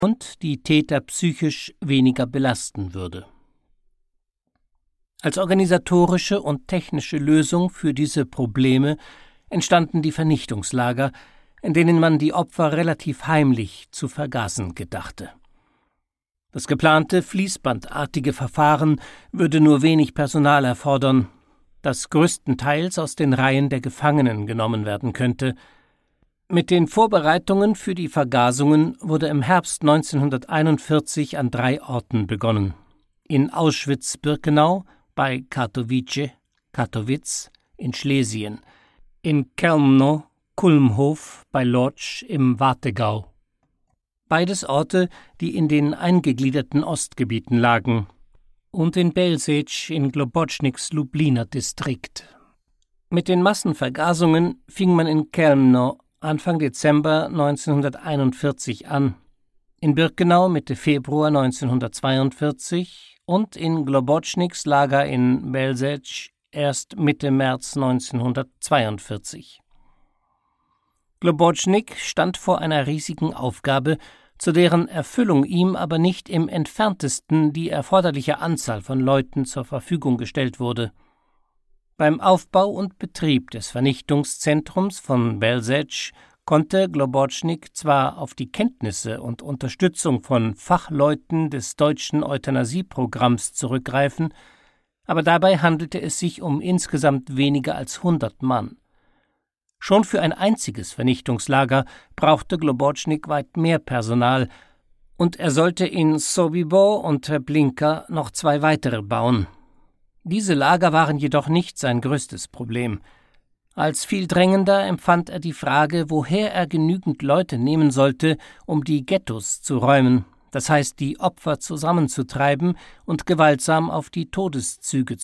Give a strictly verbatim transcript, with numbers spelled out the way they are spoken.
und die Täter psychisch weniger belasten würde. Als organisatorische und technische Lösung für diese Probleme entstanden die Vernichtungslager, in denen man die Opfer relativ heimlich zu vergasen gedachte. Das geplante fließbandartige Verfahren würde nur wenig Personal erfordern, das größtenteils aus den Reihen der Gefangenen genommen werden könnte. Mit den Vorbereitungen für die Vergasungen wurde im Herbst neunzehnhunderteinundvierzig an drei Orten begonnen: in Auschwitz-Birkenau, bei Katowice, Kattowitz in Schlesien, in Chełmno, Kulmhof bei Lodz im Warthegau. Beides Orte, die in den eingegliederten Ostgebieten lagen, und in Belzec in Globocniks Lubliner Distrikt. Mit den Massenvergasungen fing man in Chełmno Anfang Dezember neunzehnhunderteinundvierzig an, in Birkenau Mitte Februar neunzehnhundertzweiundvierzig und in Globocniks Lager in Belzec erst Mitte März neunzehnhundertzweiundvierzig. Globocnik stand vor einer riesigen Aufgabe, zu deren Erfüllung ihm aber nicht im entferntesten die erforderliche Anzahl von Leuten zur Verfügung gestellt wurde. Beim Aufbau und Betrieb des Vernichtungszentrums von Belzec konnte Globocnik zwar auf die Kenntnisse und Unterstützung von Fachleuten des deutschen Euthanasieprogramms zurückgreifen, aber dabei handelte es sich um insgesamt weniger als hundert Mann. Schon für ein einziges Vernichtungslager brauchte Globocnik weit mehr Personal, und er sollte in Sobibór und Treblinka noch zwei weitere bauen. Diese Lager waren jedoch nicht sein größtes Problem. Als viel drängender empfand er die Frage, woher er genügend Leute nehmen sollte, um die Ghettos zu räumen, das heißt die Opfer zusammenzutreiben und gewaltsam auf die Todeszüge